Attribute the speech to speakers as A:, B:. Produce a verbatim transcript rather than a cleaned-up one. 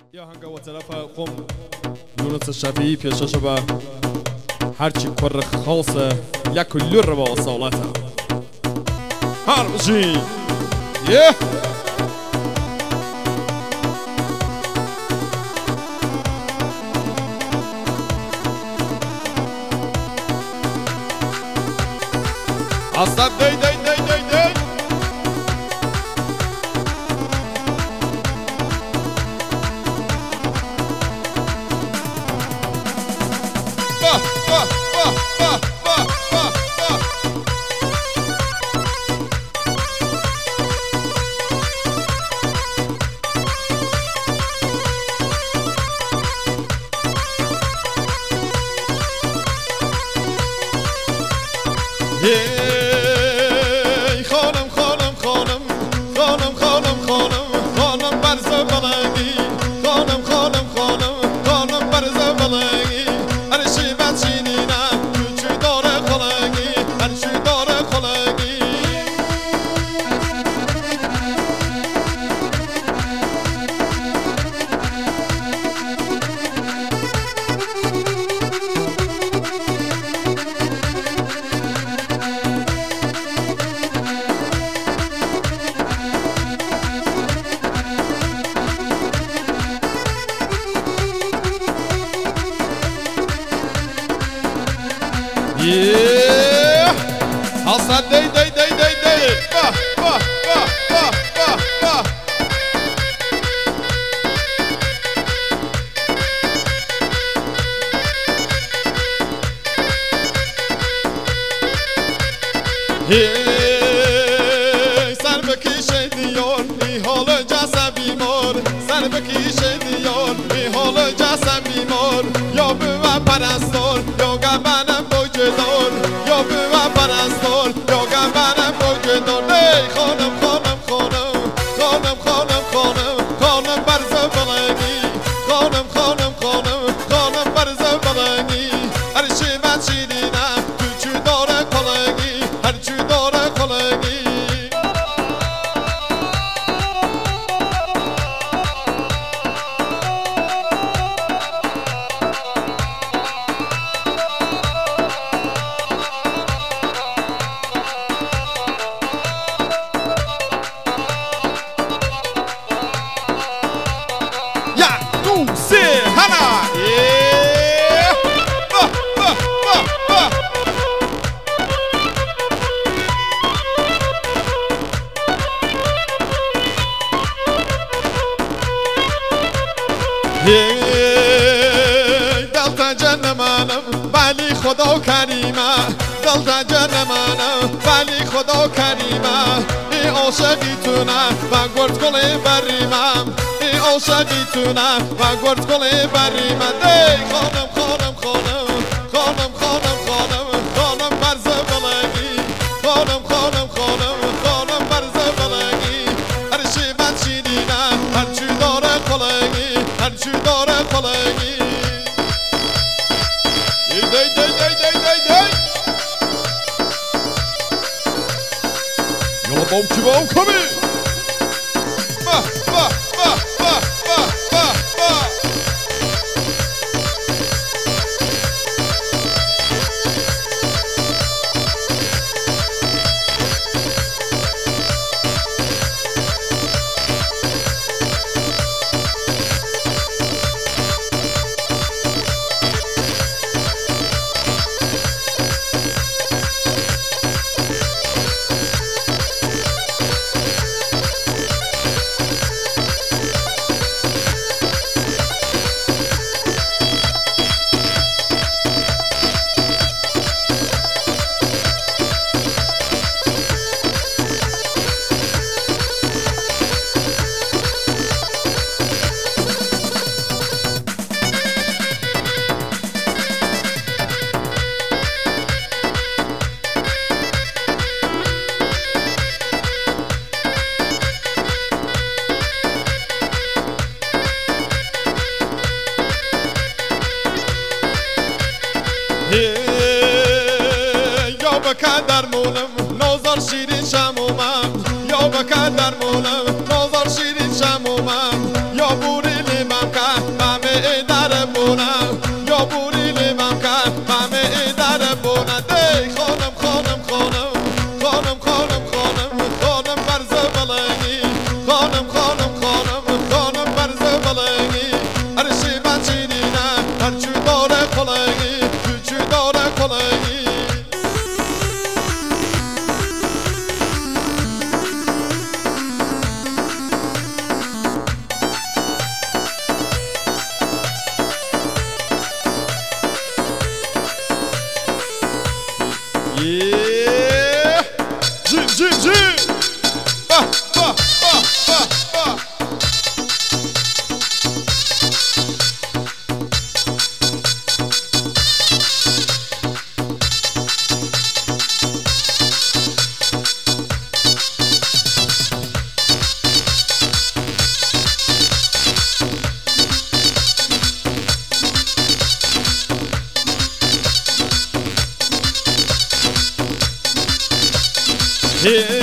A: یا هنگا و طرف قم یونس شفیعی پیشش به هرچی کر خاصه یک لور با اصالته هر بشین یه اصلا دی دی دی دی دی با با با با با با با هی خانم خانم خانم خانم خانم خانم خانم برز بلنگی خانم خانم خانم خانم برز بلنگی هر چی بچینی نه چی داره خلنگی هر چی داره خلنگی Yeah, Hasan dey dey dey dey dey, bah bah bah bah bah bah. Hey, sen bekişe diyor, ihol casa bimor. Sen bekişe diyor, ihol casa bimor. Yo büva parastor, yo gabanam bojdor. Yo büva parastor, yo gabanam bojdor. Hey, خانم خانم خانم خانم خانم خانم خانم برز بلنگی خانم خانم خانم خانم برز بلنگی هر چی بچینم تو چی داره کلنگی هر چی داره کلنگی دلتا جنمانم ولی خدا کریمه دلتا جنمانم ولی خدا کریمه ای عاشقی تونه و گرد گلی بریمم ای عاشقی تونه و گرد گلی بریمم دی خانم خانم خانم خانم خانم خانم خانم برز بلنگی خانم خانم خانم خانم برز بلنگی هر چی بچینی نه هر چی داره کلنگی هر چی داره کلنگی دی دی دی دی دی دی یالا بام کی بام کمی با با با با با با با یا بکن درمونم نازار شیرین شمومم یا بکن درمونم نازار شیرین شمومم یا بوری لیمم ای